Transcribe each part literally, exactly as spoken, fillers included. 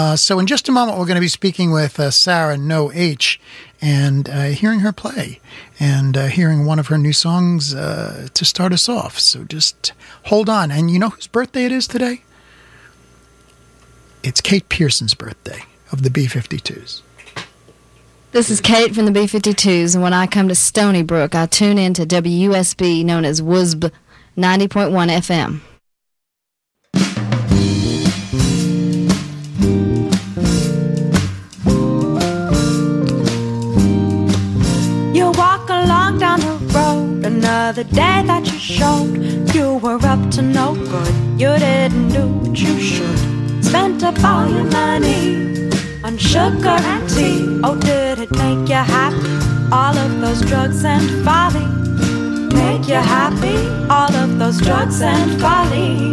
Uh, so in just a moment, we're going to be speaking with uh, Sarah No H and uh, hearing her play and uh, hearing one of her new songs uh, to start us off. So just hold on. And you know whose birthday it is today? It's Kate Pearson's birthday of the B fifty-twos. This is Kate from the B fifty-twos, and when I come to Stony Brook, I tune in to W U S B, known as W U S B ninety point one F M. You walk along down the road, another day that you showed you were up to no good. You didn't do what you should. Spent up all your money on sugar and tea. Oh, did it make you happy? All of those drugs and folly make you happy? All of those drugs and folly.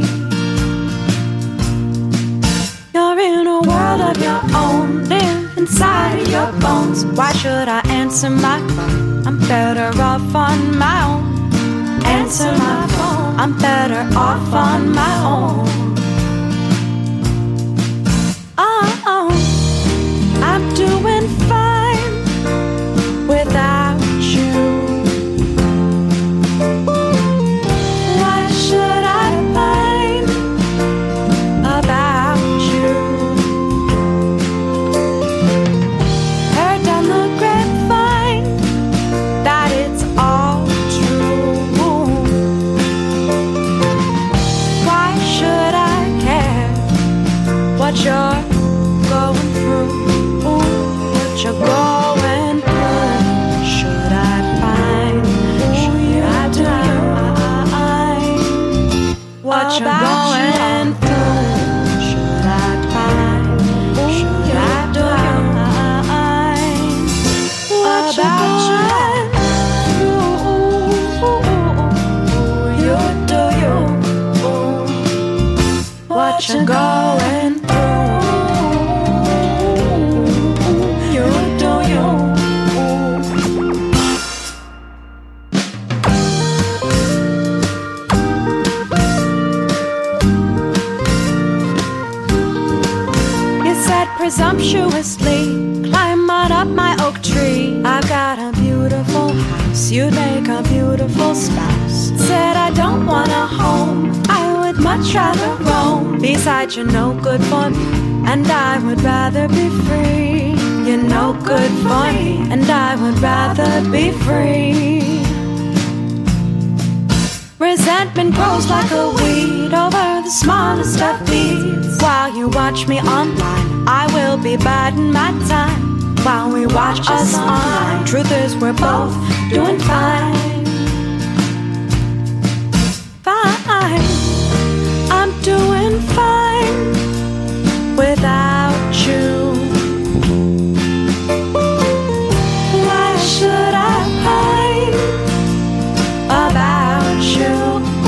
You're in a world of your own, live inside of your bones. Why should I answer my phone? I'm better off on my own. Answer my phone, I'm better off on my own. Oh, oh, I'm doing fine without you. Why should I whine about you? Heard down the grapevine that it's all true. Why should I care what you're going through? What you're going through? Should I find? Should I do you? What you're going through? Should I find? Should I do you? What you're going through? You do you? What you're going through? Presumptuously climb on up my oak tree. I've got a beautiful house, you'd make a beautiful spouse. Said I don't want a home, I would much rather roam. Besides, you're no good for me, and I would rather be free. You're no good for me, and I would rather be free. Resentment grows like a weed over the smallest of needs. While you watch me online, I will be biding my time. While we watch us online, truth is we're both doing fine. Fine, I'm doing fine without you. Why should I whine about you?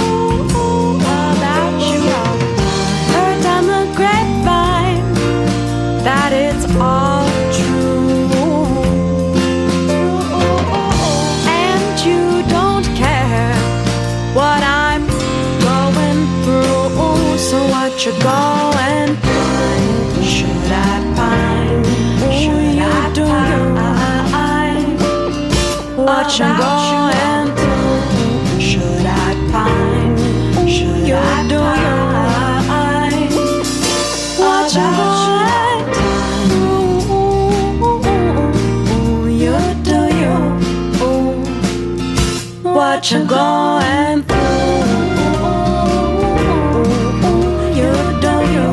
About you? Heard down the grapevine that it's all true, and you don't care what I'm going through. So what you're going through? Should I find? Should I do you? What you're going through? Should I find? Should I do you? What you're going through? You do you? What you're going through? You do you?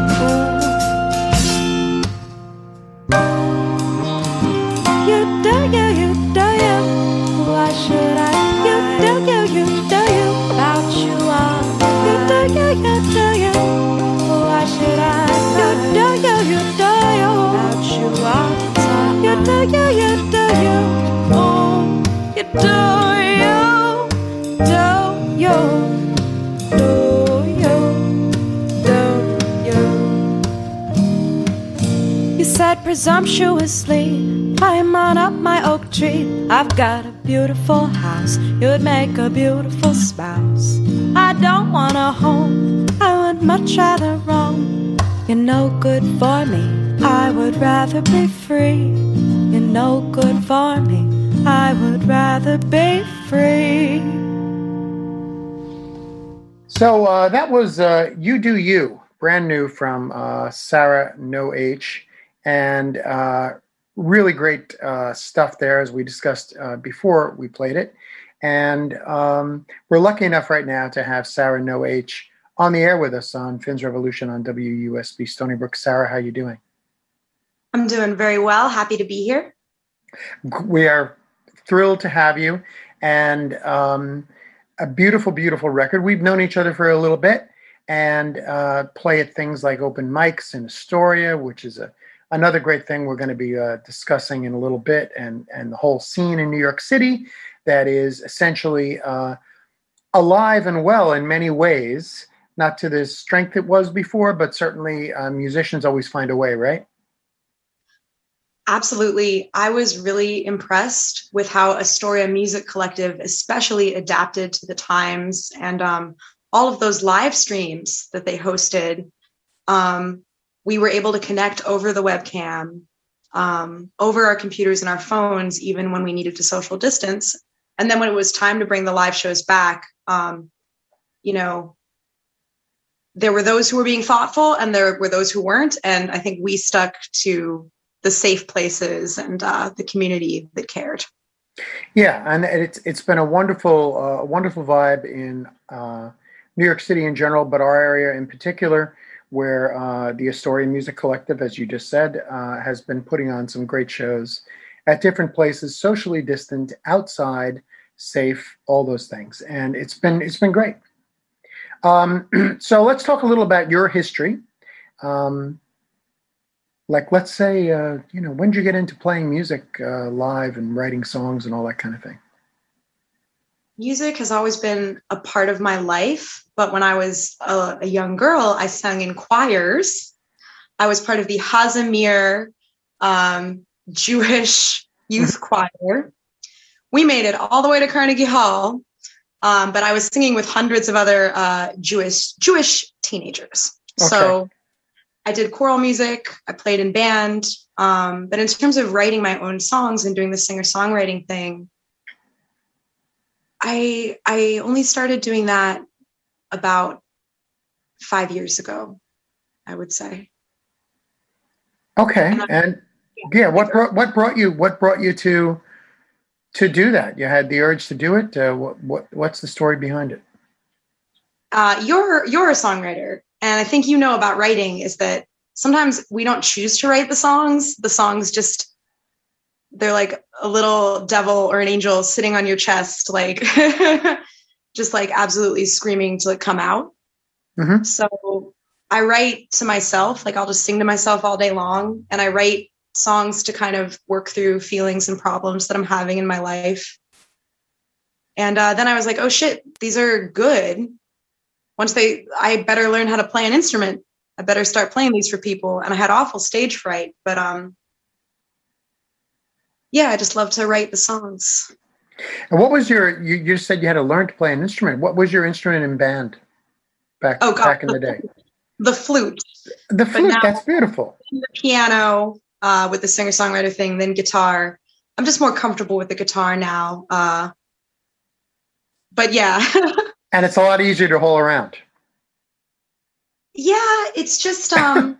You do you? You do you? Why should I? You do you? You do you? About you all. You do you? You do you? Why should I? You do you? You do you? About you all. You do you? You do you? Oh, you do you? Do you? Do you? Do you? You said presumptuously, climb on up my oak tree. I've got a beautiful house, you'd make a beautiful spouse. I don't want a home, I would much rather roam. You're no good for me, I would rather be free. You're no good for me, I would rather be free. So uh, that was uh, You Do You, brand new from uh, Sarah No H, and uh, really great uh, stuff there, as we discussed uh, before we played it. And um, we're lucky enough right now to have Sarah No H on the air with us on Finn's Revolution on W U S B Stony Brook. Sarah, how you doing? I'm doing very well. Happy to be here. We are thrilled to have you. And um, a beautiful, beautiful record. We've known each other for a little bit and uh, play at things like open mics in Astoria, which is a another great thing we're going to be uh, discussing in a little bit, and, and the whole scene in New York City that is essentially uh, alive and well in many ways, not to the strength it was before, but certainly uh, musicians always find a way, right? Absolutely. I was really impressed with how Astoria Music Collective especially adapted to the times, and um, all of those live streams that they hosted. Um, we were able to connect over the webcam, um, over our computers and our phones, even when we needed to social distance. And then when it was time to bring the live shows back, um, you know, there were those who were being thoughtful and there were those who weren't. And I think we stuck to the safe places and uh, the community that cared. Yeah, and it's it's been a wonderful, uh, wonderful vibe in uh, New York City in general, but our area in particular, where uh, the Astoria Music Collective, as you just said, uh, has been putting on some great shows at different places, socially distant, outside, safe, all those things, and it's been it's been great. Um, so let's talk a little about your history. Um, like, let's say, uh, you know, when did you get into playing music uh, live and writing songs and all that kind of thing? Music has always been a part of my life, but when I was a, a young girl, I sang in choirs. I was part of the Hazimir um, Jewish youth choir. We made it all the way to Carnegie Hall, um, but I was singing with hundreds of other uh, Jewish Jewish teenagers. Okay. So I did choral music. I played in band. Um, but in terms of writing my own songs and doing the singer-songwriting thing, I I only started doing that about five years ago, I would say. Okay, and, and yeah, what brought what brought you what brought you to to do that? You had the urge to do it. Uh, what what what's the story behind it? Uh, you're you're a songwriter, and I think you know about writing is that sometimes we don't choose to write the songs. The songs just. They're like a little devil or an angel sitting on your chest, like just like absolutely screaming to come out. Mm-hmm. So I write to myself, like I'll just sing to myself all day long. And I write songs to kind of work through feelings and problems that I'm having in my life. And uh, then I was like, oh shit, these are good. Once they, I better learn how to play an instrument. I better start playing these for people. And I had awful stage fright, but um, yeah, I just love to write the songs. And what was your, you, you said you had to learn to play an instrument. What was your instrument in band back, oh, God, back in the, the day? The flute. The flute, that's beautiful. The piano uh, with the singer-songwriter thing, then guitar. I'm just more comfortable with the guitar now. Uh, but yeah. And it's a lot easier to hold around. Yeah, it's just... Um,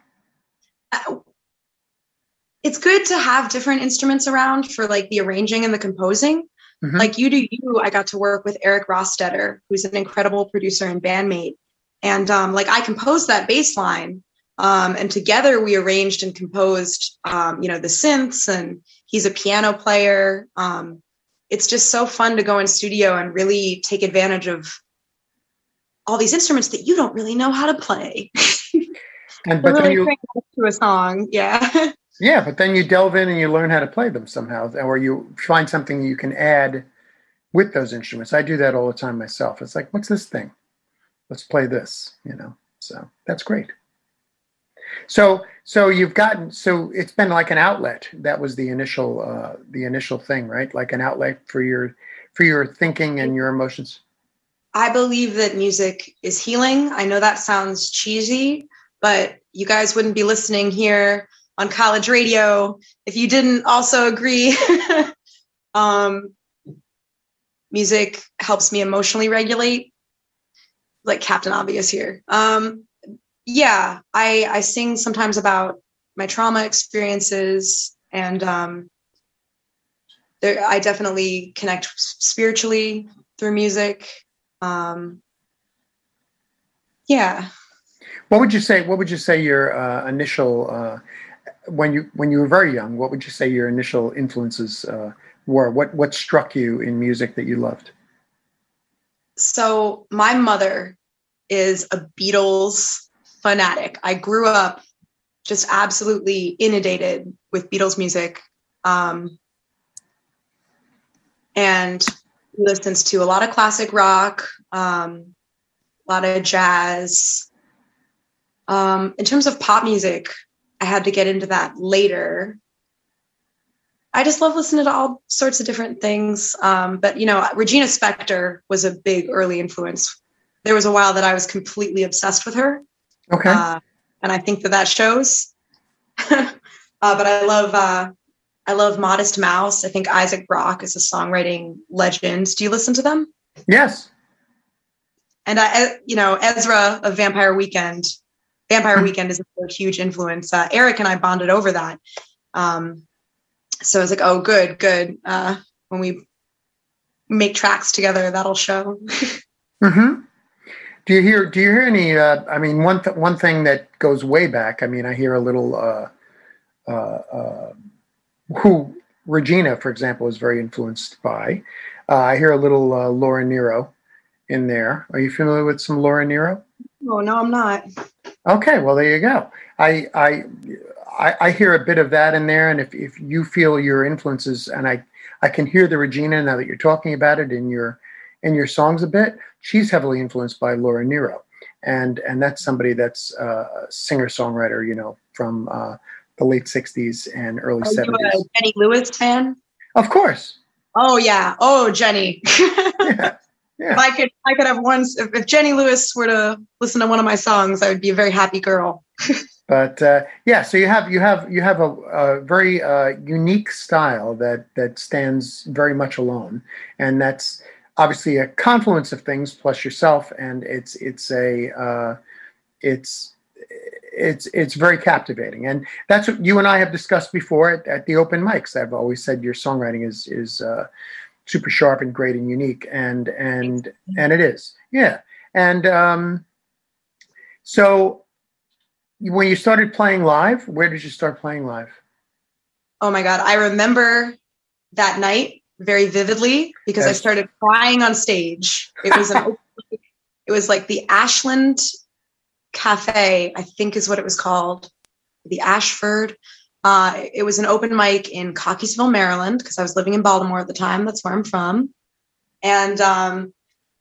it's good to have different instruments around for like the arranging and the composing. Mm-hmm. Like You Do You, I got to work with Eric Rostetter, who's an incredible producer and bandmate. And um, like I composed that bass line um, and together we arranged and composed, um, you know, the synths, and he's a piano player. Um, it's just so fun to go in studio and really take advantage of all these instruments that you don't really know how to play. And but really then you to a song. Yeah. Yeah, but then you delve in and you learn how to play them somehow, or you find something you can add with those instruments. I do that all the time myself. It's like, what's this thing? Let's play this, you know. So that's great. So, so you've gotten, so it's been like an outlet. That was the initial, uh, the initial thing, right? Like an outlet for your, for your thinking and your emotions. I believe that music is healing. I know that sounds cheesy, but you guys wouldn't be listening here on college radio if you didn't also agree. um, music helps me emotionally regulate, like Captain Obvious here. Um, yeah, I, I sing sometimes about my trauma experiences, and um, there, I definitely connect spiritually through music. Um, yeah. What would you say? What would you say your uh, initial uh, when you when you were very young? What would you say your initial influences uh, were? What what struck you in music that you loved? So my mother is a Beatles fanatic. I grew up just absolutely inundated with Beatles music, um, and listens to a lot of classic rock, um, a lot of jazz. Um, in terms of pop music, I had to get into that later. I just love listening to all sorts of different things. Um, but, you know, Regina Spektor was a big early influence. There was a while that I was completely obsessed with her. Okay. Uh, and I think that that shows. uh, but I love, uh, I love Modest Mouse. I think Isaac Brock is a songwriting legend. Do you listen to them? Yes. And I, you know, Ezra of Vampire Weekend. Vampire Weekend is a huge influence. Uh, Eric and I bonded over that. Um, so I was like, oh, good, good. Uh, when we make tracks together, that'll show. Mm-hmm. Do you hear, do you hear any, uh, I mean, one, th- one thing that goes way back, I mean, I hear a little, uh, uh, uh, who Regina, for example, is very influenced by. Uh, I hear a little uh, Laura Nyro in there. Are you familiar with some Laura Nyro? Oh, no, I'm not. Okay, well, there you go. I, I I I hear a bit of that in there, and if, if you feel your influences, and I, I can hear the Regina now that you're talking about it in your in your songs a bit. She's heavily influenced by Laura Nyro, and and that's somebody that's uh, a singer songwriter, you know, from uh, the late sixties and early Are seventies. you a Jenny Lewis fan? Of course. Oh yeah. Oh, Jenny. Yeah. Yeah. If I could, I could have one. If, if Jenny Lewis were to listen to one of my songs, I would be a very happy girl. But uh, yeah, so you have you have you have a, a very uh, unique style that that stands very much alone, and that's obviously a confluence of things plus yourself, and it's it's a uh, it's it's it's very captivating, and that's what you and I have discussed before at, at the open mics. I've always said your songwriting is is. Uh, super sharp and great and unique, and and and it is, yeah. And um, so, when you started playing live, where did you start playing live? Oh my God, I remember that night very vividly because yes. I started crying on stage. It was an it was like the Ashland Cafe, I think is what it was called, the Ashford. Uh, it was an open mic in Cockeysville, Maryland, because I was living in Baltimore at the time. That's where I'm from. And um,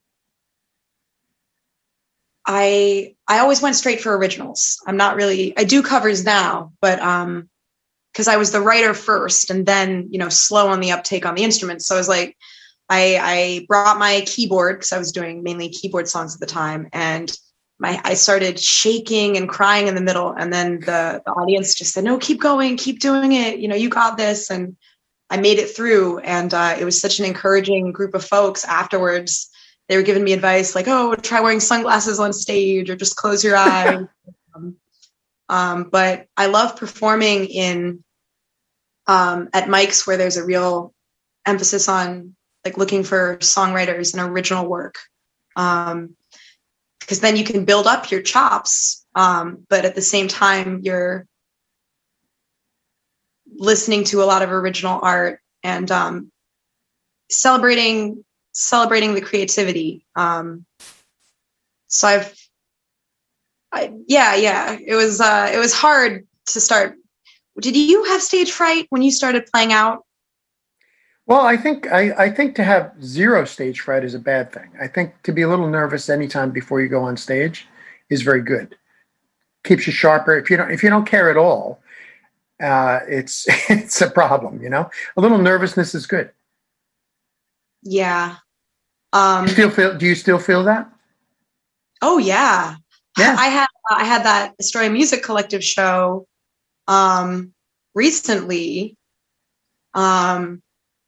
I I always went straight for originals. I'm not really, I do covers now, but um, because I was the writer first and then, you know, slow on the uptake on the instruments. So I was like, I, I brought my keyboard because I was doing mainly keyboard songs at the time. And My, I started shaking and crying in the middle. And then the, the audience just said, no, keep going, keep doing it. You know, you got this. And I made it through. And uh, it was such an encouraging group of folks afterwards. They were giving me advice like, oh, try wearing sunglasses on stage or just close your eyes. um, um, but I love performing in um, at mics where there's a real emphasis on like looking for songwriters and original work. Um, Because then you can build up your chops, um, but at the same time, you're listening to a lot of original art and um, celebrating celebrating the creativity. Um, so I've, I, yeah, yeah, it was uh, it was hard to start. Did you have stage fright when you started playing out? Well, I think I, I think to have zero stage fright is a bad thing. I think to be a little nervous anytime before you go on stage is very good. Keeps you sharper. If you don't if you don't care at all, uh, it's it's a problem. You know, a little nervousness is good. Yeah. Um, do you still feel? Do you still feel that? Oh yeah. Yeah. I had I had that Astoria Music Collective show um, recently, um,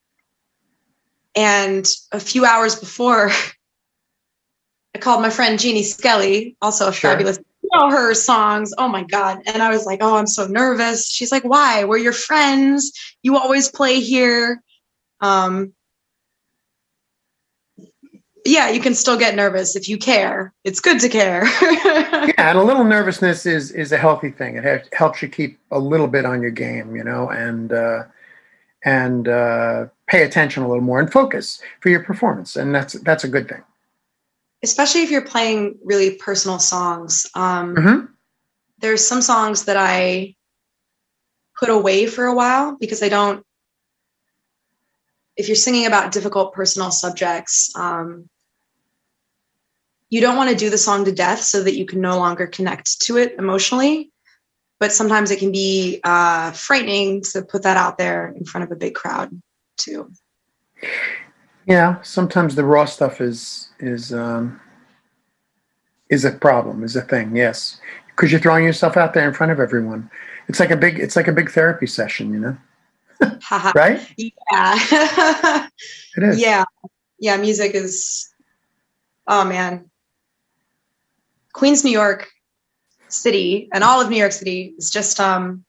and a few hours before, I called my friend Jeannie Skelly, also a Sure. fabulous. You know her songs. Oh my God! And I was like, "Oh, I'm so nervous." She's like, "Why? We're your friends. You always play here." Um, yeah, you can still get nervous if you care. It's good to care. Yeah, and a little nervousness is is a healthy thing. It ha- helps you keep a little bit on your game, you know, and uh, and uh, pay attention a little more and focus for your performance, and that's that's a good thing. Especially if you're playing really personal songs. Um, Mm-hmm. There's some songs that I put away for a while because I don't. If you're singing about difficult personal subjects, um, you don't want to do the song to death so that you can no longer connect to it emotionally. But sometimes it can be uh, frightening to put that out there in front of a big crowd too. Yeah, sometimes the raw stuff is is um, is a problem, is a thing. Yes, because you're throwing yourself out there in front of everyone. It's like a big it's like a big therapy session, you know. Right? Yeah. It is. Yeah. Yeah. Music is, oh man. Queens, New York City and all of New York City is just, um,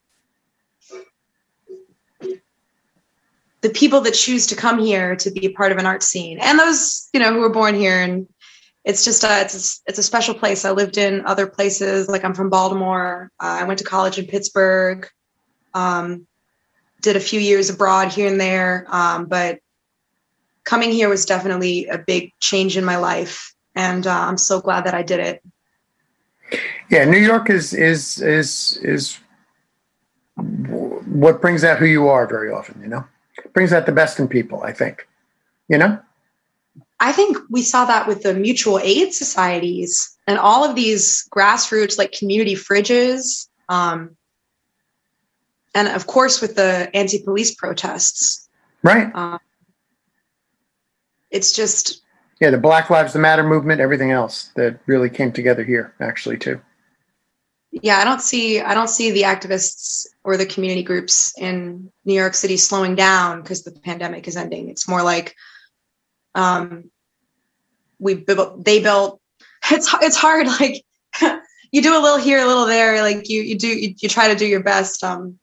the people that choose to come here to be a part of an art scene and those, you know, who were born here. And it's just, uh, it's, a, it's a special place. I lived in other places. Like I'm from Baltimore. Uh, I went to college in Pittsburgh. Um, did a few years abroad here and there. Um, but coming here was definitely a big change in my life. And uh, I'm so glad that I did it. Yeah, New York is is is is what brings out who you are very often, you know? Brings out the best in people, I think. You know? I think we saw that with the mutual aid societies and all of these grassroots, like community fridges. Um, and of course, with the anti-police protests. Right. Uh, it's just... Yeah, the Black Lives Matter movement, everything else that really came together here, actually, too. Yeah, I don't see I don't see the activists or the community groups in New York City slowing down because the pandemic is ending. It's more like um, we built, they built. It's it's hard. Like you do a little here, a little there. Like you you do you, you try to do your best. Um,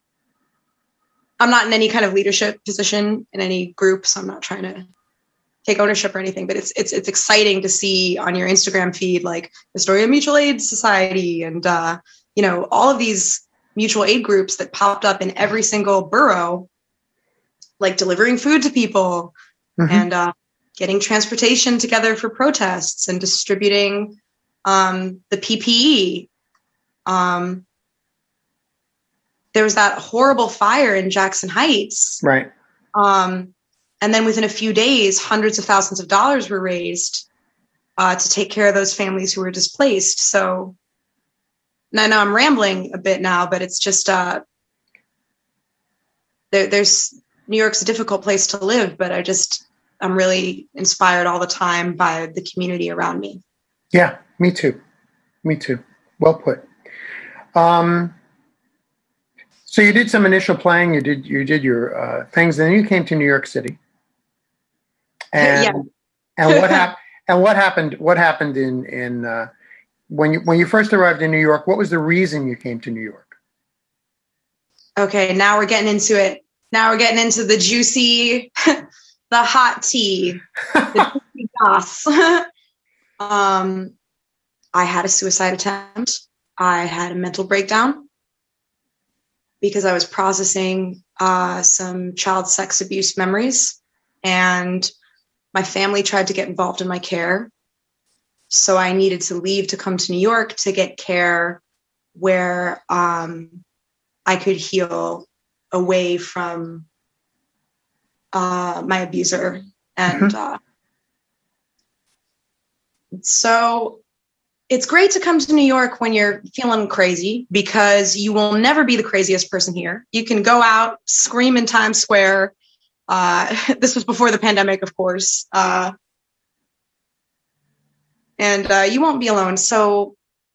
I'm not in any kind of leadership position in any group, so I'm not trying to take ownership or anything, but it's it's it's exciting to see on your Instagram feed like Astoria Mutual Aid Society and uh, you know, all of these mutual aid groups that popped up in every single borough, like delivering food to people mm-hmm. and uh, getting transportation together for protests and distributing um, the P P E. Um, there was that horrible fire in Jackson Heights, right? Um, And then within a few days, hundreds of thousands of dollars were raised uh, to take care of those families who were displaced. So I know I'm rambling a bit now, but it's just uh, there, there's New York's a difficult place to live, but I just I'm really inspired all the time by the community around me. Yeah, me too. Me too. Well put. Um, so you did some initial playing. You did you did your uh, things, and then you came to New York City. And yeah. and what happened? And what happened? What happened in in uh, when you when you first arrived in New York? What was the reason you came to New York? Okay, now we're getting into it. Now we're getting into the juicy, the hot tea, the juicy goss. um, I had a suicide attempt. I had a mental breakdown because I was processing uh, some child sex abuse memories, and my family tried to get involved in my care. So I needed to leave to come to New York to get care where um, I could heal away from uh, my abuser. And uh, so it's great to come to New York when you're feeling crazy, because you will never be the craziest person here. You can go out, scream in Times Square. Uh, this was before the pandemic, of course. Uh, and uh, you won't be alone. So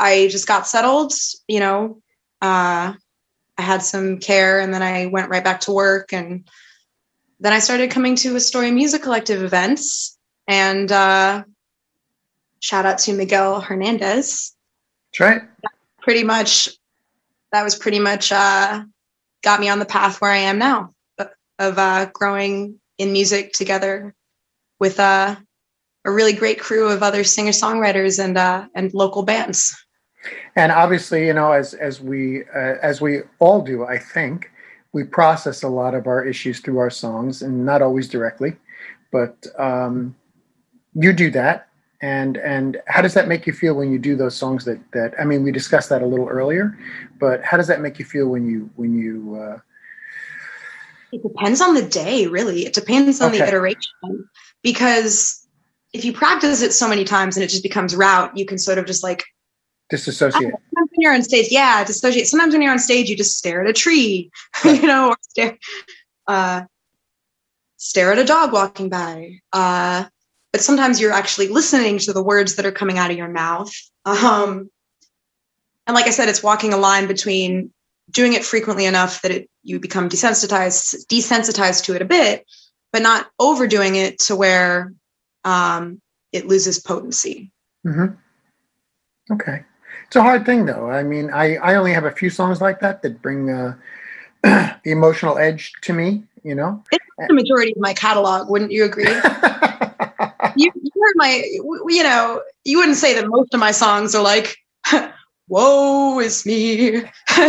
I just got settled, you know, uh, I had some care, and then I went right back to work. And then I started coming to Astoria Music Collective events, and uh, shout out to Miguel Hernandez. That's right. Pretty much, that was pretty much uh, got me on the path where I am now of uh, growing in music together with uh, a really great crew of other singer-songwriters and uh, and local bands. And obviously, you know, as as we uh, as we all do, I think we process a lot of our issues through our songs, and not always directly, but um, you do that. And and how does that make you feel when you do those songs? That that I mean, we discussed that a little earlier, but how does that make you feel when you when you? Uh... It depends on the day, really. It depends on Okay. the iteration, because if you practice it so many times and it just becomes route, you can sort of just like. Disassociate. Sometimes when you're on stage, yeah, dissociate. Sometimes when you're on stage, you just stare at a tree, you know, or stare, uh, stare at a dog walking by. Uh, but sometimes you're actually listening to the words that are coming out of your mouth. Um, and like I said, it's walking a line between doing it frequently enough that it, you become desensitized, desensitized to it a bit, but not overdoing it to where um, it loses potency. Mm-hmm. Okay. It's a hard thing, though. I mean, I, I only have a few songs like that that bring uh, the emotional edge to me, you know? It's the majority of my catalog, wouldn't you agree? you, you heard my, you know, you wouldn't say that most of my songs are like, woe is me.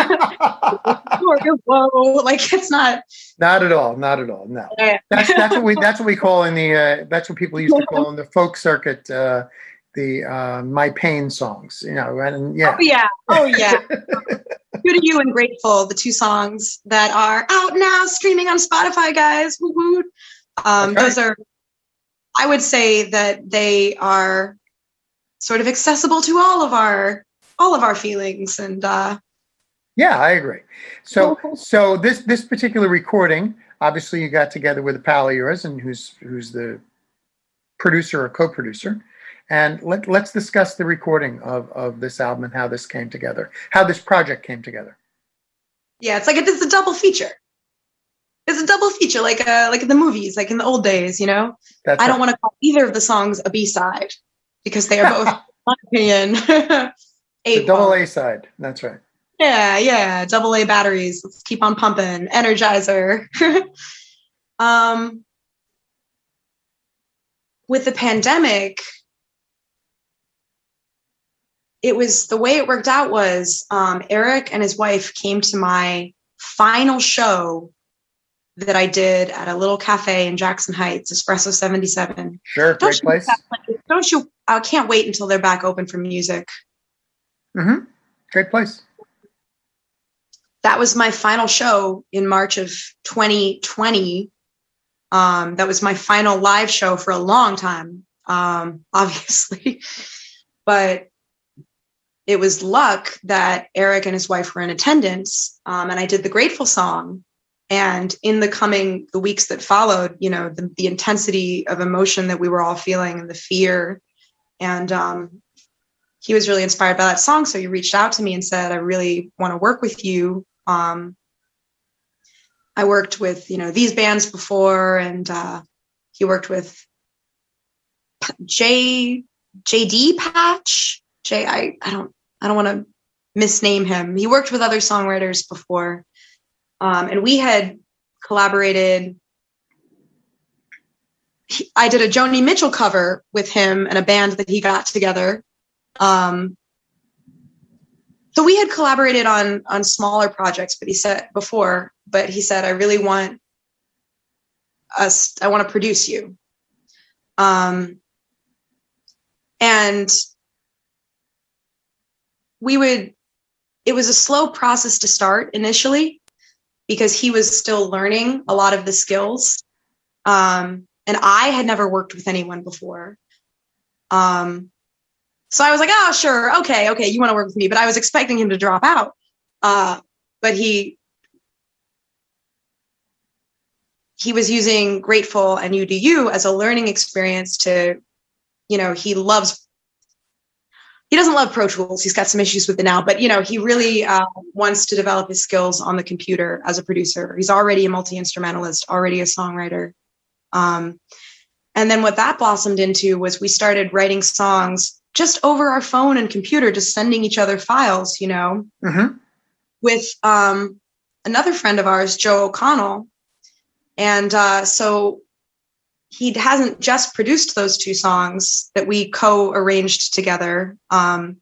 Whoa. Like, it's not. Not at all. Not at all. No. Yeah. That's that's what we that's what we call in the uh, that's what people used to call in the folk circuit uh, the uh, my pain songs. You know, and yeah. Oh yeah. Oh yeah. Good to You and Grateful, the two songs that are out now, streaming on Spotify, guys. Woo-hoo. Um, That's right. Those are, I would say that they are sort of accessible to all of our all of our feelings, and uh, Yeah, I agree. So, so this this particular recording, obviously, you got together with a pal of yours, and who's who's the producer or co-producer, and let let's discuss the recording of of this album and how this came together, how this project came together. yeah, it's like a, it's a double feature. It's a double feature, like uh, like in the movies, like in the old days. You know, That's I don't right. want to call either of the songs a B side because they are both, in my opinion, A the double plus. A side. That's right. Yeah, yeah, double A batteries. Let's keep on pumping. Energizer. um, with the pandemic, it was the way it worked out was um, Eric and his wife came to my final show that I did at a little cafe in Jackson Heights, Espresso seventy-seven. Sure, Don't great you, place. don't you, I can't wait until they're back open for music. Mm-hmm. Great place. That was my final show in March of twenty twenty. Um, that was my final live show for a long time, um, obviously. But it was luck that Eric and his wife were in attendance, um, and I did the Grateful song. And in the coming, the weeks that followed, you know, the, the intensity of emotion that we were all feeling and the fear. And um, he was really inspired by that song. So he reached out to me and said, I really want to work with you. Um, I worked with, you know, these bands before, and uh, he worked with J J D Patch. J I I don't I don't want to misname him. He worked with other songwriters before, um, and we had collaborated. He, I did a Joni Mitchell cover with him and a band that he got together. Um, So we had collaborated on on smaller projects, but he said before, but he said, I really want us, I want to produce you. Um, and we would, it was a slow process to start initially because he was still learning a lot of the skills. Um, and I had never worked with anyone before. Um, So I was like, oh, sure. Okay. Okay. You want to work with me. But I was expecting him to drop out. Uh, but he, he was using Grateful and You Do You as a learning experience to, you know, he loves, he doesn't love Pro Tools. He's got some issues with it now, but you know, he really uh, wants to develop his skills on the computer as a producer. He's already a multi-instrumentalist, already a songwriter. Um, and then what that blossomed into was we started writing songs just over our phone and computer, just sending each other files, you know, Mm-hmm. with um, another friend of ours, Joe O'Connell. And uh, so he hasn't just produced those two songs that we co-arranged together, um,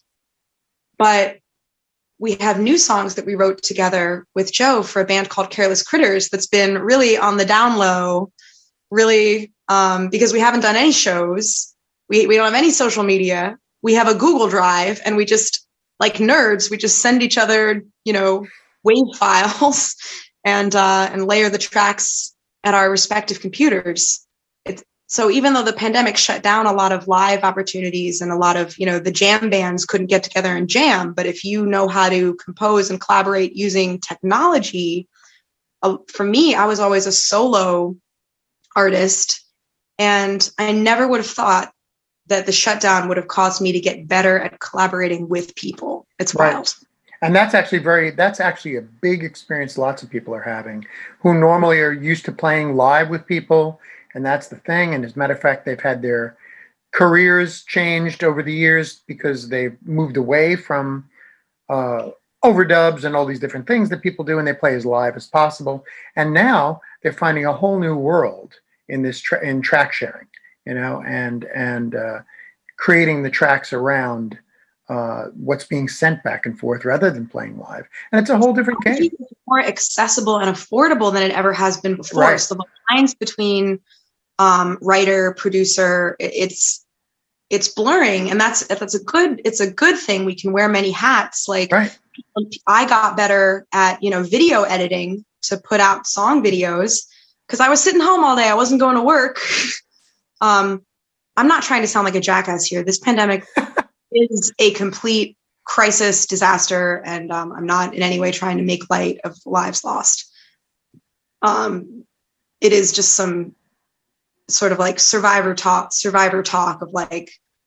but we have new songs that we wrote together with Joe for a band called Careless Critters that's been really on the down low, really, um, because we haven't done any shows. We, we don't have any social media. We have a Google Drive, and we just, like nerds, we just send each other, you know, wave files and uh, and layer the tracks at our respective computers. It's, so even though the pandemic shut down a lot of live opportunities and a lot of, you know, the jam bands couldn't get together and jam, but if you know how to compose and collaborate using technology, uh, for me, I was always a solo artist, and I never would have thought that the shutdown would have caused me to get better at collaborating with people. It's Right. wild. And that's actually very, that's actually a big experience lots of people are having who normally are used to playing live with people. And that's the thing. And as a matter of fact, they've had their careers changed over the years because they've moved away from uh, overdubs and all these different things that people do, and they play as live as possible. And now they're finding a whole new world in this tra- in track sharing, you know, and and uh, creating the tracks around uh, what's being sent back and forth rather than playing live. And it's a whole different game. It's more accessible and affordable than it ever has been before. Right. So the lines between um, writer, producer, it- it's it's blurring, and that's that's a good it's a good thing. We can wear many hats. Like Right. I got better at, you know, video editing to put out song videos because I was sitting home all day. I wasn't going to work. um, I'm not trying to sound like a jackass here. This pandemic is a complete crisis, disaster, and um, I'm not in any way trying to make light of lives lost. Um, it is just some sort of like survivor talk, survivor talk of like,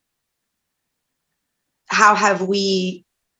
how have we,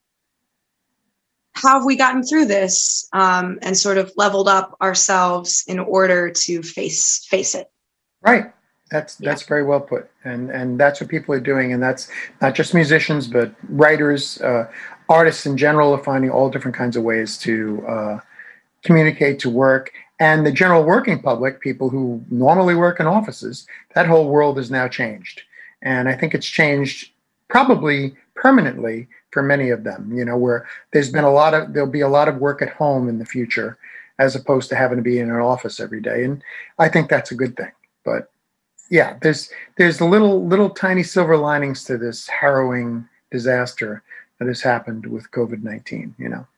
how have we gotten through this, um, and sort of leveled up ourselves in order to face face it. Right. That's that's very well put, and and that's what people are doing, and that's not just musicians, but writers, uh, artists in general are finding all different kinds of ways to uh, communicate, to work, and the general working public, people who normally work in offices, that whole world has now changed, and I think it's changed probably permanently for many of them. You know, where there's been a lot of there'll be a lot of work at home in the future, as opposed to having to be in an office every day, and I think that's a good thing, but. Yeah, there's there's little little tiny silver linings to this harrowing disaster that has happened with COVID nineteen, you know.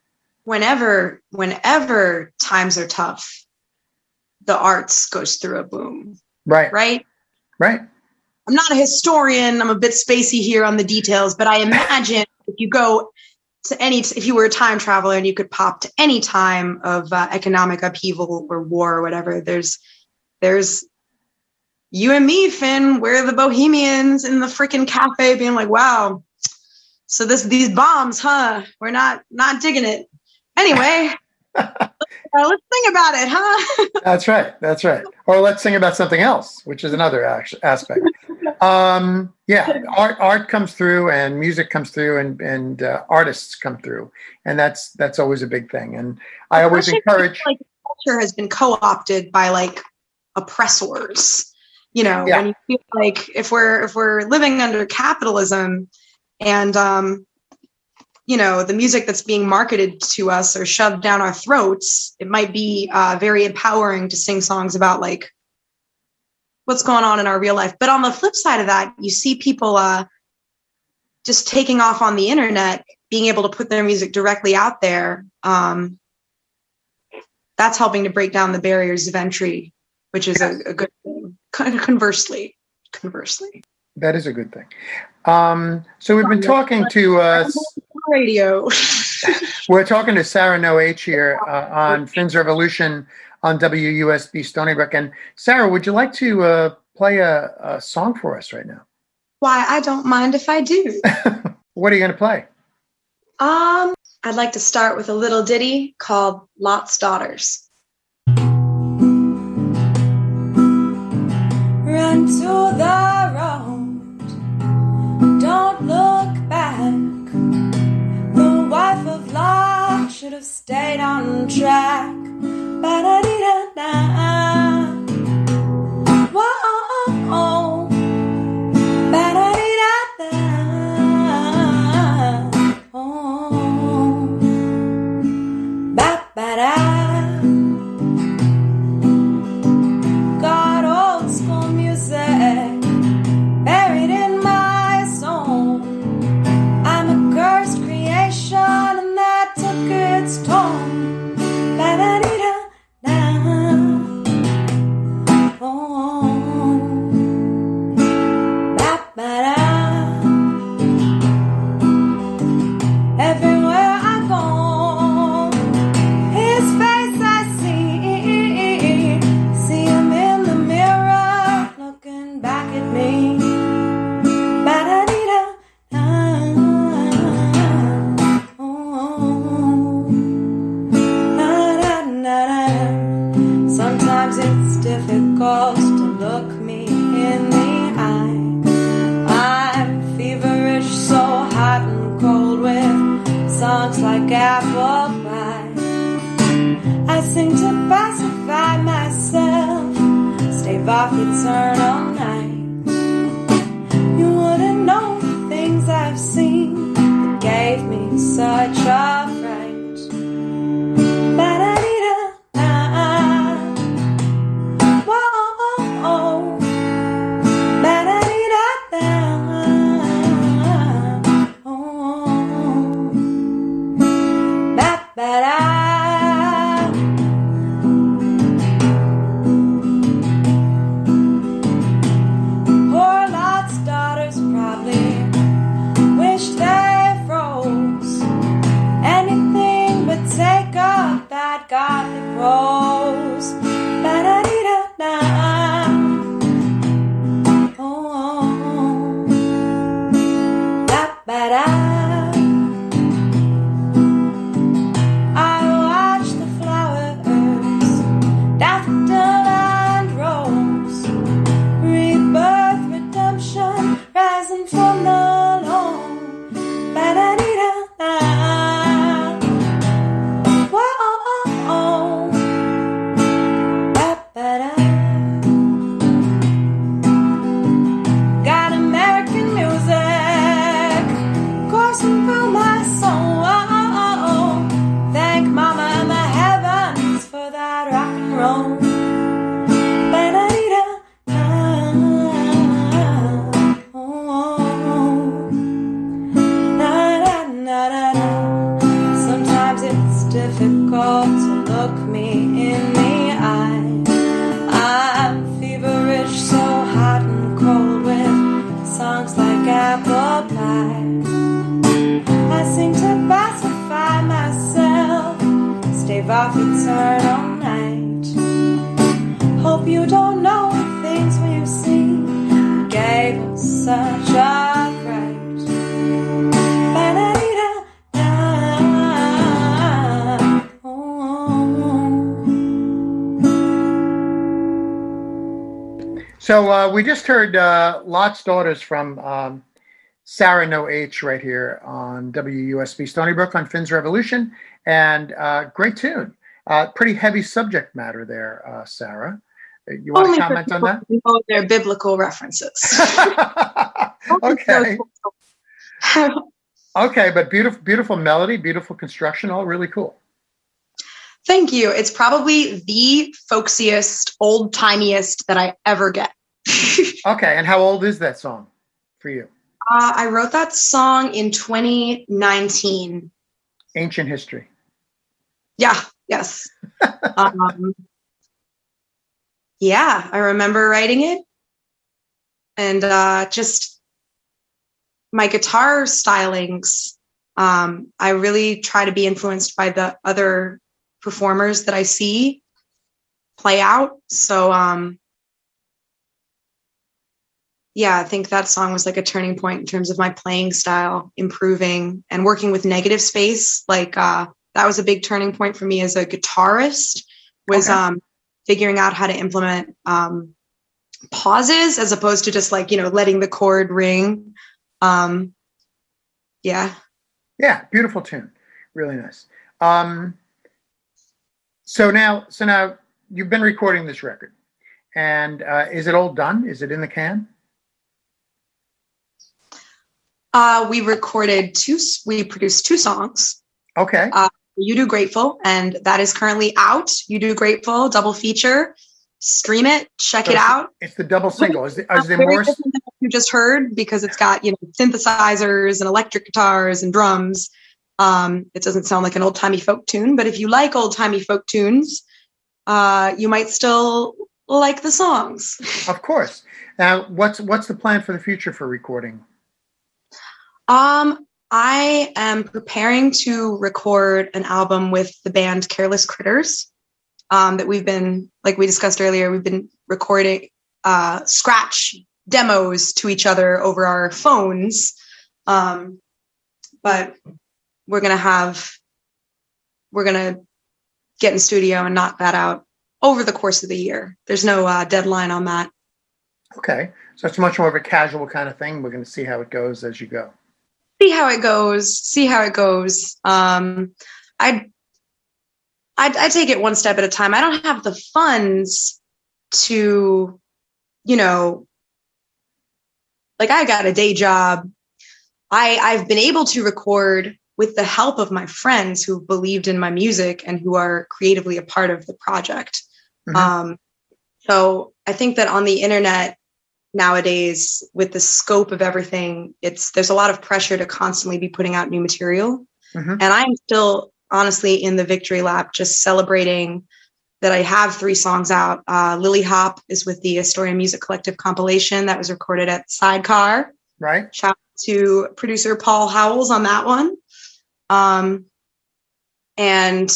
Whenever whenever times are tough, the arts goes through a boom, Right. right? Right. I'm not a historian. I'm a bit spacey here on the details, but I imagine if you go to any, if you were a time traveler and you could pop to any time of uh, economic upheaval or war or whatever, there's there's you and me, Finn, we're the bohemians in the freaking cafe being like, wow, so this these bombs, huh? We're not not digging it. Anyway, uh, let's think about it, huh? That's right. That's right. Or let's sing about something else, which is another act- aspect. Um, yeah, art art comes through, and music comes through, and and uh, artists come through, and that's that's always a big thing. And I always Especially encourage. like culture has been co-opted by like oppressors. You know, Yeah. when you feel like if we're if we're living under capitalism, and um, you know, the music that's being marketed to us or shoved down our throats, it might be uh, very empowering to sing songs about like what's going on in our real life. But on the flip side of that, you see people uh, just taking off on the internet, being able to put their music directly out there. Um, that's helping to break down the barriers of entry, which is a, a good thing. Con- Conversely, conversely, That is a good thing. Um, so we've been talking to uh, radio. we're talking to Sarah No H here uh, on Finn's Revolution on W U S B Stony Brook. And Sarah, would you like to uh, play a, a song for us right now? Why, I don't mind if I do. What are you going to play? Um, I'd like to start with a little ditty called Lot's Daughters. Run to the road, don't look back. The wife of Lot should have stayed on track. Ba-da-dee-da-da. Whoa, ba-da-dee-da-da. Oh, ba-ba-da. Got old school music buried in my soul. I'm a cursed creation, and that took its toll. Ba-da-dee-da-da. Oh, ba-ba-da. Everywhere I go, his face I see. See him in the mirror, looking back at me. Ba-da-dee-da-da. Oh, da-da-da-da. Sometimes it's difficult to look me in the eye. I'm feverish, so hot and cold with songs like apple pie. I sing to pacify myself, stave off eternal night. You wouldn't know the things I've seen that gave me such a fright. Ba-da-dee-da-da. Whoa, ba-da-dee-da-da. Oh, ba-ba-da. Poor Lot's daughters probably wish they froze. Anything but take up that gothic rose. Ba-da-dee-da-da. Oh, ba-ba-da. I watch the flowers, daffodil and rose, rebirth, redemption, rising from the low. Ba-da-dee-da-da. Whoa, ba-ba-da. Got American music coursing through my soul. Thank Mama and the heavens for that rock and roll. Ba-da-dee-da-da. Oh, na-da-na-da-da. Sometimes it's difficult to look me in the eye. I'm feverish, so hot and cold with songs like apple pie. I sing to pacify myself, stave off eternal night. Hope you don't know the things we've seen that gave us such a fright. Ba-da-dee-da-da. Oh. So uh, we just heard uh, Lot's Daughters from um, Sarah No H right here on W U S B Stony Brook on Finn's Revolution. And uh, great tune. Uh, pretty heavy subject matter there, uh, Sarah. You want Only to for comment on people that? who know their biblical references. Okay. Okay, but beautiful, beautiful melody, beautiful construction, all really cool. Thank you. It's probably the folksiest, old-timiest that I ever get. Okay, and how old is that song for you? Uh, I wrote that song in twenty nineteen. Ancient history. Yeah, yes. um, yeah, I remember writing it. And uh, just my guitar stylings, um, I really try to be influenced by the other performers that I see play out. So, um, yeah, I think that song was like a turning point in terms of my playing style, improving and working with negative space. Like uh, that was a big turning point for me as a guitarist, was Okay. um, figuring out how to implement um, pauses as opposed to just like, you know, letting the chord ring. Um, yeah. Yeah, beautiful tune. Really nice. Um, so now, so now you've been recording this record, and uh, is it all done? Is it in the can? Uh, we recorded two, we produced two songs. Okay. Uh, You Do Grateful, and that is currently out. You Do Grateful, double feature. Stream it, check So it it's, out. it's the double single. Is, the, is there Very more? different than what you just heard because it's got, you know, synthesizers and electric guitars and drums. Um, it doesn't sound like an old timey folk tune, but if you like old timey folk tunes, uh, you might still like the songs. Of course. Now, what's what's the plan for the future for recording? Um, I am preparing to record an album with the band Careless Critters. Um, that we've been, like we discussed earlier, we've been recording uh, scratch demos to each other over our phones. Um, but we're going to have, we're going to get in studio and knock that out over the course of the year. There's no uh, deadline on that. Okay. So it's much more of a casual kind of thing. We're going to see how it goes as you go. See how it goes. See how it goes. Um, I I, I take it one step at a time. I don't have the funds to, you know, like I got a day job. I, I've been able to record with the help of my friends who believed in my music and who are creatively a part of the project. Mhm. Um, so I think that on the internet nowadays, with the scope of everything, it's there's a lot of pressure to constantly be putting out new material. Mhm. And I'm still honestly in the victory lap, just celebrating that I have three songs out. Uh, Lily Hop is with the Astoria Music Collective compilation that was recorded at Sidecar. Right? Shout out to producer Paul Howells on that one. Um, and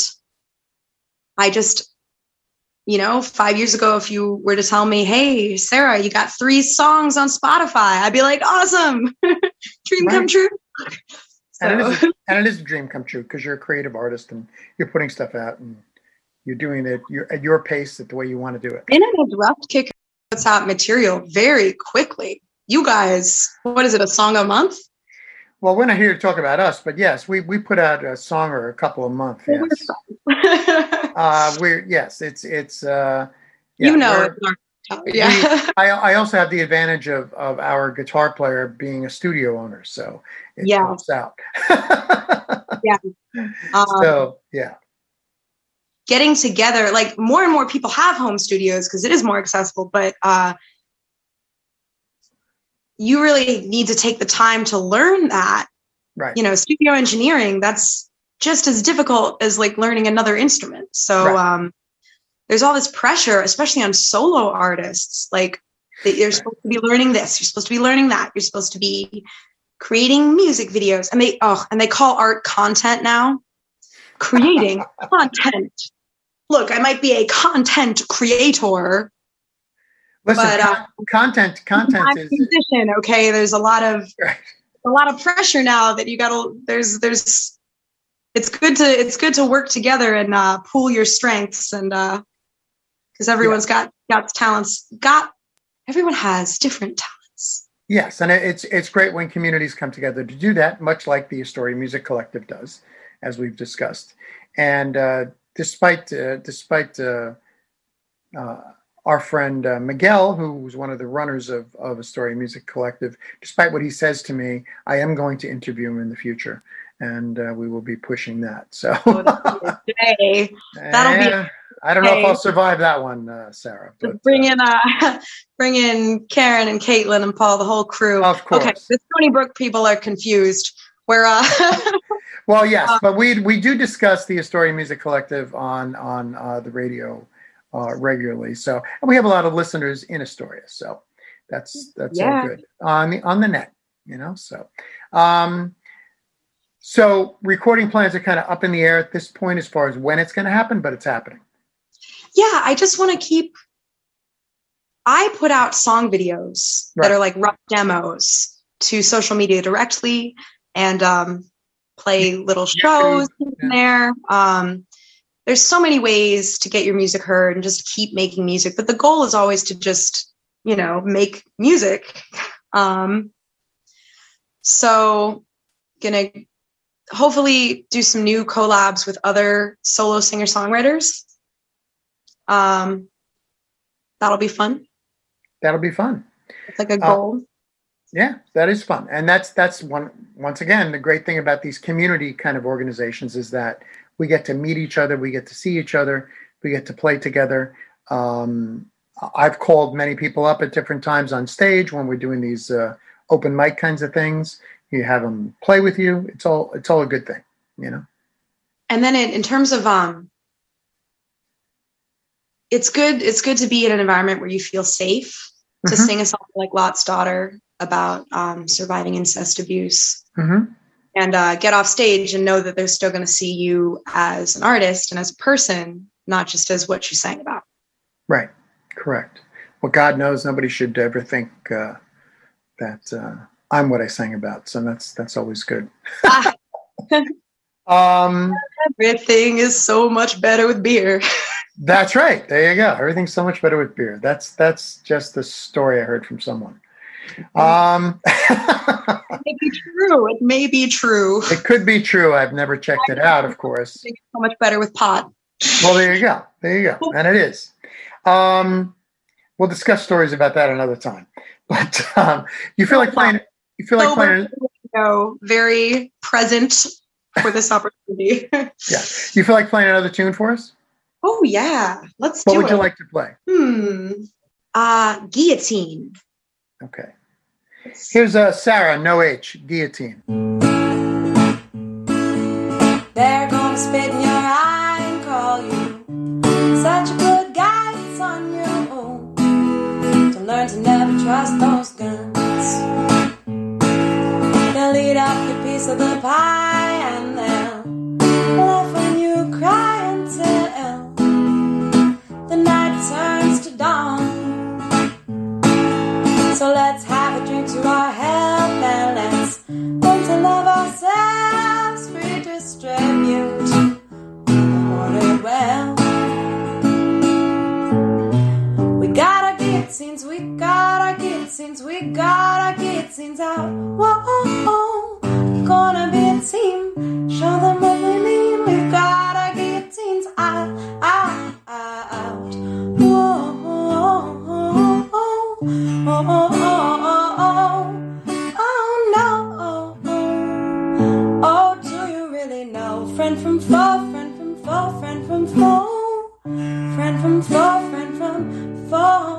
I just, you know, five years ago, if you were to tell me, hey, Sarah, you got three songs on Spotify, I'd be like, awesome. Dream come Right. true. And, it So- is a, and it is a dream come true because you're a creative artist and you're putting stuff out and you're doing it you're, at your pace, at the way you want to do it. Internet Abrupt Kick puts out material very quickly. You guys, what is it, a song a month? Well, we're not here to talk about us, but yes, we, we put out a song or a couple a month. Yes. Uh, we're yes, it's it's uh, yeah, you know, we're- it's our, yeah. I, I also have the advantage of, of our guitar player being a studio owner, so it Yeah. helps out. Yeah. Um, So yeah, getting together, like more and more people have home studios because it is more accessible, but uh, you really need to take the time to learn that. right. You know, studio engineering, that's just as difficult as like learning another instrument. So Right. um, there's all this pressure, especially on solo artists. Like that you're Right. supposed to be learning this, you're supposed to be learning that, you're supposed to be creating music videos, and they oh, and they call art content now. Creating content. Look, I might be a content creator. Listen, but, uh, con- content content I'm a is musician, okay? There's a lot of right. a lot of pressure now that you gotta there's there's it's good to it's good to work together and uh pool your strengths and uh because everyone's got got talents got everyone has different talents. Yes, and it- it's it's great when communities come together to do that, much like the Astoria Music Collective does, as we've discussed. And uh, despite uh, despite uh, uh, our friend uh, Miguel, who was one of the runners of of Astoria Music Collective, despite what he says to me, I am going to interview him in the future, and uh, we will be pushing that. So Today, that'll be- Eh, I don't know if Hey. I'll survive that one, uh, Sarah. But, bring uh, in uh bring in Karen and Caitlin and Paul, the whole crew. Of course. Okay, the Stony Brook people are confused. Where uh Well, yes, but we we do discuss the Astoria Music Collective on on uh, the radio uh, regularly. So, and we have a lot of listeners in Astoria, so that's that's Yeah. all good on the on the net, you know. So, um, so recording plans are kind of up in the air at this point as far as when it's going to happen, but it's happening. yeah, I just want to keep I put out song videos Right. that are like rough demos to social media directly, and um, play little shows YouTube, in yeah. there. Um, there's so many ways to get your music heard and just keep making music. But the goal is always to just, you know, make music. Um, so gonna hopefully do some new collabs with other solo singer-songwriters. Um, that'll be fun. That'll be fun. It's like a Uh, goal. Yeah, that is fun. And that's that's one once again, the great thing about these community kind of organizations is that we get to meet each other, we get to see each other, we get to play together. Um, I've called many people up at different times on stage when we're doing these uh, open mic kinds of things. You have them play with you. It's all it's all a good thing, you know. And then in, in terms of um, it's good. It's good to be in an environment where you feel safe to Mhm. sing a song like Lot's Daughter about um, surviving incest abuse, Mm-hmm. and uh, get off stage and know that they're still going to see you as an artist and as a person, not just as what you sang about. Right. Correct. Well, God knows nobody should ever think uh, that uh, I'm what I sang about. So that's that's always good. Ah, Um, everything is so much better with beer. that's right. There you go. Everything's so much better with beer. That's that's just the story I heard from someone. Um, It may be true. It may be true. it could be true. I've never checked it out, of course. It's so much better with pot. Well, there you go. There you go. And it is. Um, we'll discuss stories about that another time. But um, you feel like playing. You feel like Sober, playing. you know, very present for this opportunity. Yeah. You feel like playing another tune for us? Oh yeah, let's What do would it. you like to play? Hmm. Uh, guillotine. Okay. Here's uh, Sarah, no H, Guillotine. They're gonna spit in your eye and call you such a good guy, son, you own. To learn to never trust those guns. They'll eat up your piece of the pie and they'll laugh when you cry until the night turns to dawn. So let's have a drink to our health and let's learn to love ourselves, redistribute the ordered well. We got our guillotines, we got our guillotines, we got our guillotines out. Whoa, gonna be a team, show them what we mean. We've got our guillotines out, out, out. Whoa, oh, oh, oh, oh, oh, no. Oh, do you really know? Friend from foe, friend from foe, friend from foe, friend from foe, friend from foe.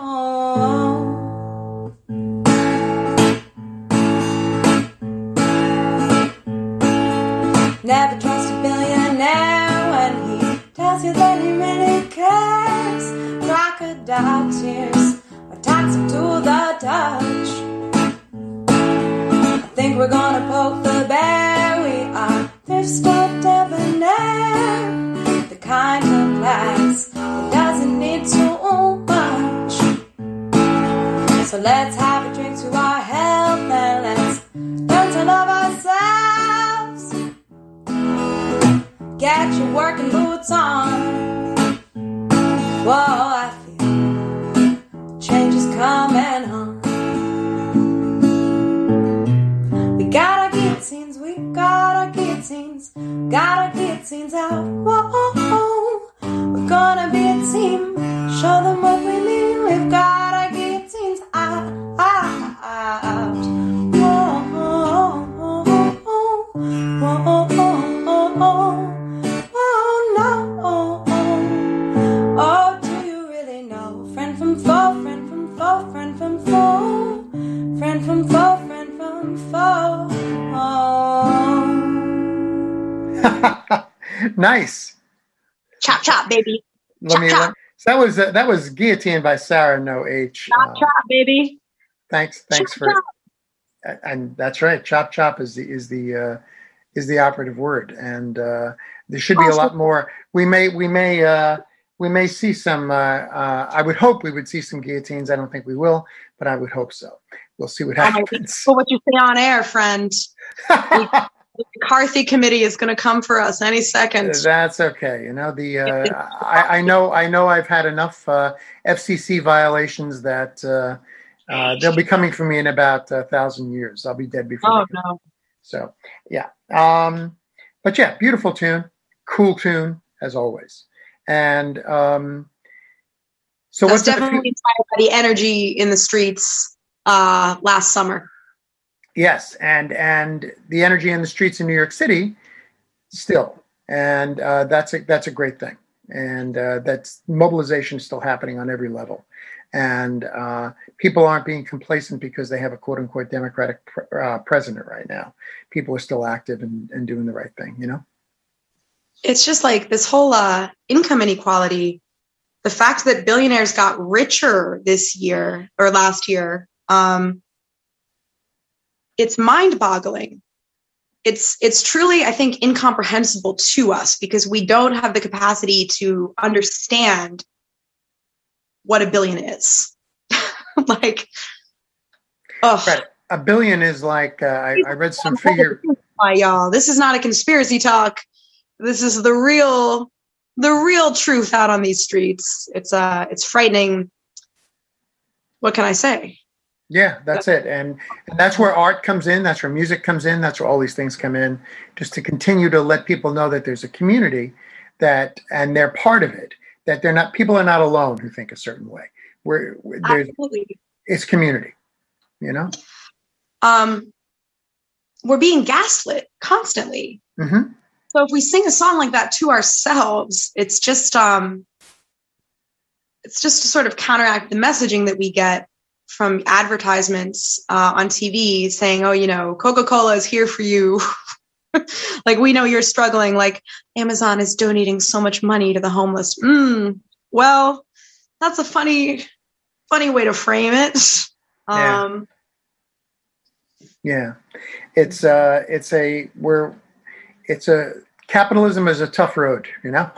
Never trust a billionaire when he tells you that he really cares. Crocodile tears are toxic to the touch. I think we're gonna poke the bear. We are thrift store debonair, the kind of class that doesn't need too much. So let's have a drink to our health and let's learn to love ourselves. Get your working boots on. Whoa, I feel change is coming on. We got our guillotines, we got our guillotines, got our guillotines out. Whoa, we're gonna be a team, show them what we mean. We've got our guillotines out, out, out. Whoa, whoa, whoa, whoa, whoa, oh no. Oh, do you really know? Friend from foe, friend from foe, friend from foe, friend from foe, friend from foe. Nice. Chop chop, baby. Let me. Chop, Let, so that was uh, that was Guillotine by Sarah, no H. Chop Uh, chop, baby. thanks, thanks Chop, for. chop. And that's right. Chop chop is the is the uh, is the operative word, and uh, there should be a lot more. We may we may uh, we may see some. Uh, uh, I would hope we would see some guillotines. I don't think we will, but I would hope so. We'll see what happens. For what you say on air, friend. The McCarthy committee is going to come for us any second. That's okay. You know the. Uh, I, I know. I know. I've had enough uh, F C C violations that uh, uh, they'll be coming for me in about a thousand years. I'll be dead before. Oh no. So yeah. Um, but yeah, beautiful tune, cool tune as always, and um, so I was what's definitely the, inspired by the energy in the streets uh, last summer. yes, and and the energy in the streets in New York City still, and uh, that's a that's a great thing, and uh, that's mobilization is still happening on every level, and uh, people aren't being complacent because they have a quote unquote Democratic pr- uh, president right now. People are still active and, and doing the right thing, you know. It's just like this whole uh, income inequality. The fact that billionaires got richer this year or last year, um, it's mind-boggling. It's it's truly, I think, incomprehensible to us because we don't have the capacity to understand what a billion is. Like, oh, Right. A billion is like uh, I, I read some figure. Why, y'all? This is not a conspiracy talk. This is the real, the real truth out on these streets. It's uh, it's frightening. What can I say? Yeah, that's it, and and that's where art comes in. That's where music comes in. That's where all these things come in. Just to continue to let people know that there's a community that, and they're part of it. That they're not. People are not alone who think a certain way. We're, there's Absolutely. it's community. You know. Um, we're being gaslit constantly. Mm-hmm. So if we sing a song like that to ourselves, it's just um, it's just to sort of counteract the messaging that we get from advertisements uh, on T V saying, "Oh, you know, Coca-Cola is here for you." Like, we know you're struggling. Like, Amazon is donating so much money to the homeless. Mm, well, that's a funny, funny way to frame it. Yeah. Um, Yeah, it's uh, it's a we're it's a capitalism is a tough road, you know,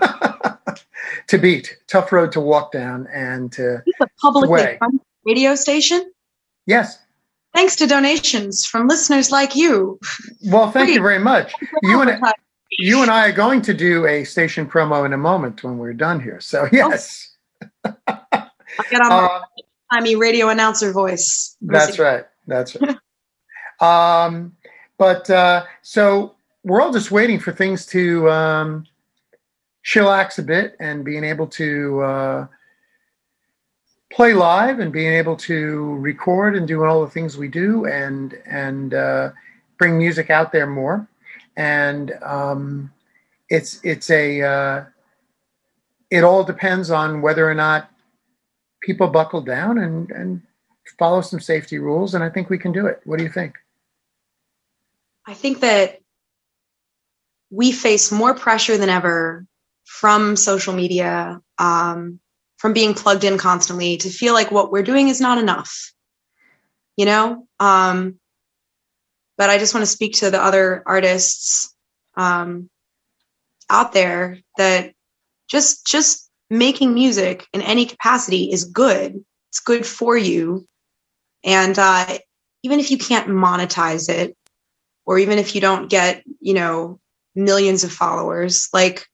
to beat, tough road to walk down, and to it's a publicly sway. funded radio station. Yes. Thanks to donations from listeners like you. Well, thank you very much. You and Advertise. you and I are going to do a station promo in a moment when we're done here. So yes, I'll get on my uh, timey radio announcer voice. that's right. That's right. um, but uh, so we're all just waiting for things to um, chillax a bit and being able to uh, play live and being able to record and do all the things we do and and uh, bring music out there more. And um, it's it's a uh, it all depends on whether or not people buckle down and and follow some safety rules. And I think we can do it. What do you think? I think that we face more pressure than ever from social media, um, from being plugged in constantly, to feel like what we're doing is not enough, you know? Um, but I just want to speak to the other artists um, out there that just, just making music in any capacity is good. It's good for you. And uh, even if you can't monetize it, or even if you don't get, you know, millions of followers, like,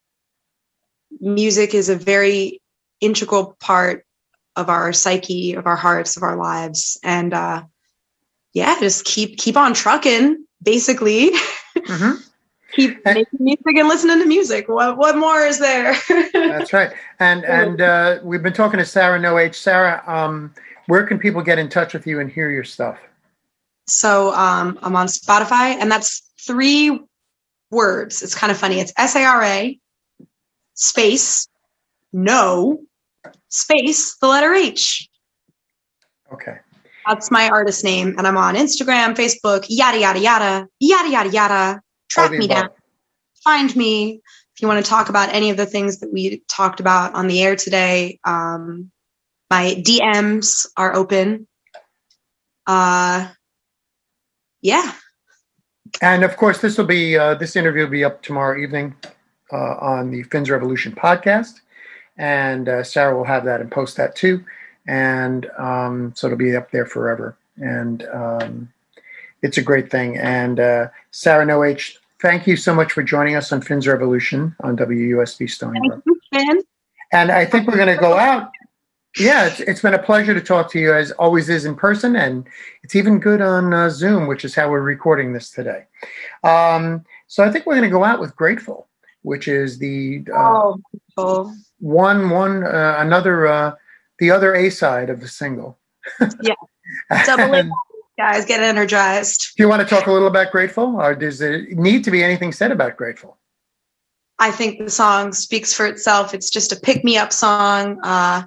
music is a very integral part of our psyche, of our hearts, of our lives. And uh, yeah, just keep keep on trucking, basically. Mm-hmm. Keep and, making music and listening to music. What what more is there? That's right. And and uh, we've been talking to Sarah No H. Sarah, um, where can people get in touch with you and hear your stuff? So um, I'm on Spotify, and that's three words. It's kind of funny. It's S A R A space no space the letter H. Okay. That's my artist name, and I'm on Instagram, Facebook, yada yada yada yada yada yada. Track me down, find me if you want to talk about any of the things that we talked about on the air today. Um, my D Ms are open. Uh, yeah. And of course, this will be uh, this interview will be up tomorrow evening uh, on the Finns Revolution podcast. and uh, Sarah will have that and post that too. And um, so it'll be up there forever. And um, it's a great thing. And uh, Sarah No H, thank you so much for joining us on Finn's Revolution on W U S B Stony Brook. Thank you, Finn. And I think we're going to go out. Yeah, it's, it's been a pleasure to talk to you, as always is in person. And it's even good on uh, Zoom, which is how we're recording this today. Um, so I think we're going to go out with Grateful, which is the uh, oh, one, one, uh, another, uh, the other A side of the single. Yeah. Double it, guys, get energized. Do you want to talk a little about Grateful, or does there need to be anything said about Grateful? I think the song speaks for itself. It's just a pick-me-up song. Uh,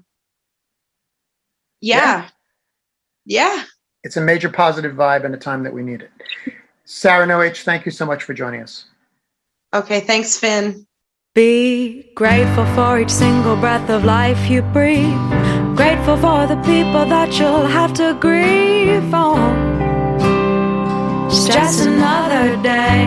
yeah. yeah. Yeah. It's a major positive vibe in a time that we need it. Sarah No H, thank you so much for joining us. Okay, thanks, Finn. Be grateful for each single breath of life you breathe. Grateful for the people that you'll have to grieve for. It's just another day.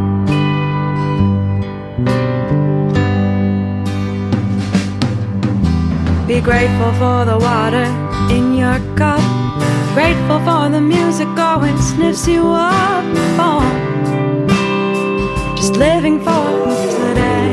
Be grateful for the water in your cup. Grateful for the music going sniffs you up. For just living for today.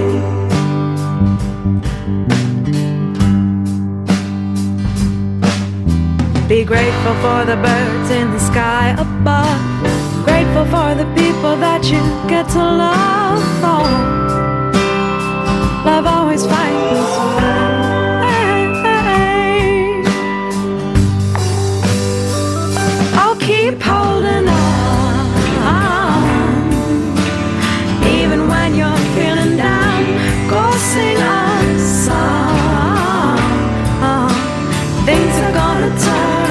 Be grateful for the birds in the sky above. Grateful for the people that you get to love for. Love always finds a way. I'll keep holding on, even when you're feeling down. Go sing a song. Things are gonna turn.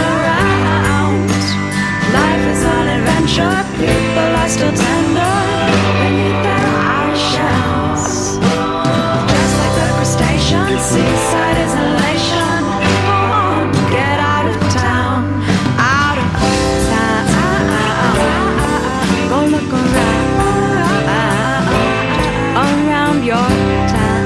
People are still tender beneath their eyelashes. Just like the crustacean, seaside is elation. Go on, get out of town, out of town. Go look around, around your town.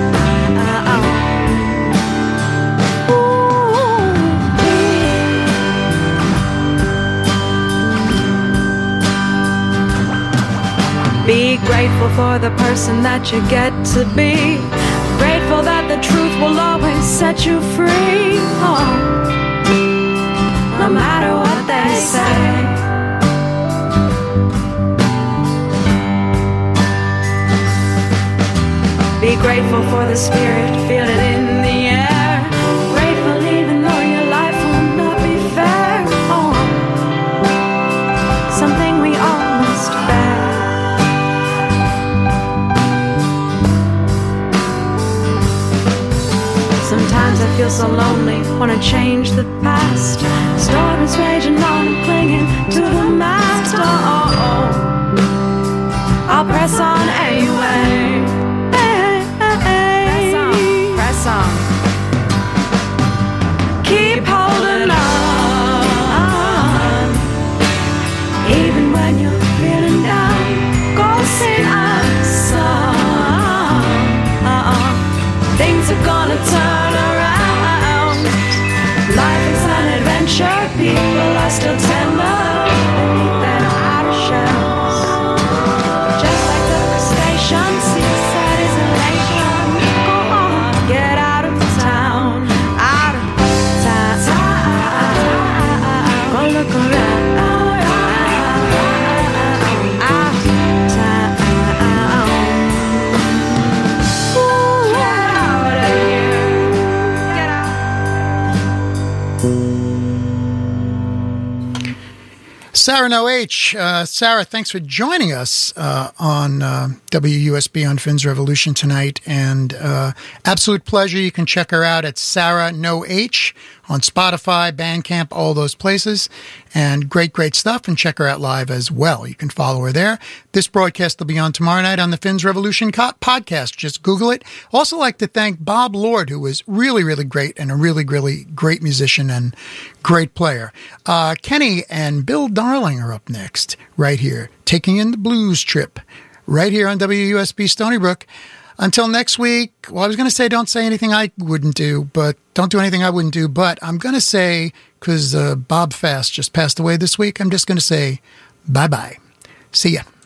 Be grateful for the person that you get to be. Grateful that the truth will always set you free. Oh, no matter what they say. Be grateful for the spirit, feel it in the air. Grateful even though your life will not be fair. Oh, something we all must bear. Sometimes I feel so lonely, wanna change the past. Storm is raging on, I'm clinging to the mast. Oh, oh, oh. I'll press on anyway. Hey, hey, hey. Press on, press on. Keep holding on, even when you're feeling down. Go sing a song. Uh-uh. Things are gonna turn around. Life is an adventure. People are still tender beneath their outer shells. Just like the crustacean, seaside is elation. Go on, get out of town, out of town. Go look around. Sarah No H. Uh, Sarah, thanks for joining us uh, on uh, W U S B on Finn's Revolution tonight. And uh, absolute pleasure. You can check her out at Sarah No H on Spotify, Bandcamp, all those places. And great, great stuff. And check her out live as well. You can follow her there. This broadcast will be on tomorrow night on the Finn's Revolution co- podcast. Just Google it. Also like to thank Bob Lord, who was really, really great and a really, really great musician and great player. Uh, Kenny and Bill Darling are up next right here. Taking in the Blues Trip right here on W U S B Stony Brook. until next week, well, I was going to say don't say anything I wouldn't do, but don't do anything I wouldn't do. But I'm going to say, because uh, Bob Fast just passed away this week, I'm just going to say bye-bye. See ya.